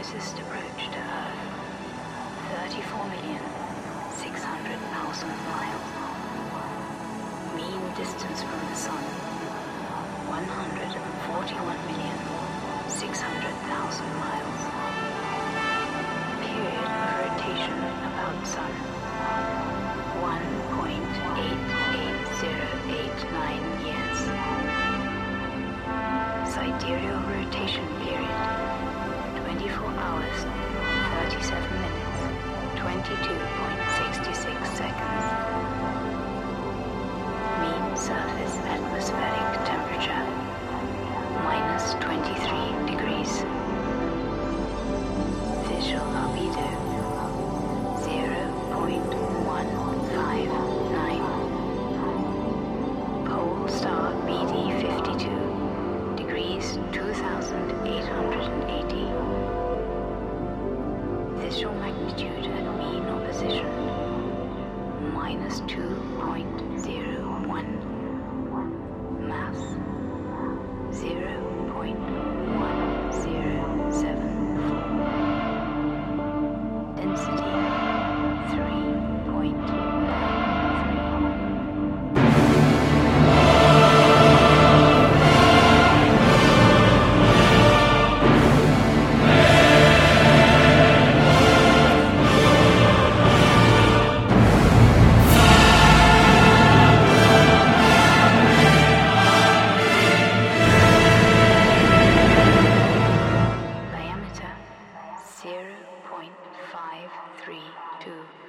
closest approach to Earth, 34,600,000 miles. Mean distance from the Sun, 141,600,000 miles. Period of rotation about Sun, 1.88089 years. Sidereal rotation period, 24 hours, 37 minutes, 22.66 seconds. Mean surface atmospheric temperature, minus 23 degrees. Visual albedo, 0.159. Pole star BD 52, degrees 2880. Visual magnitude at mean opposition, minus 2.01. Mass, 0.1074. Density, 0.532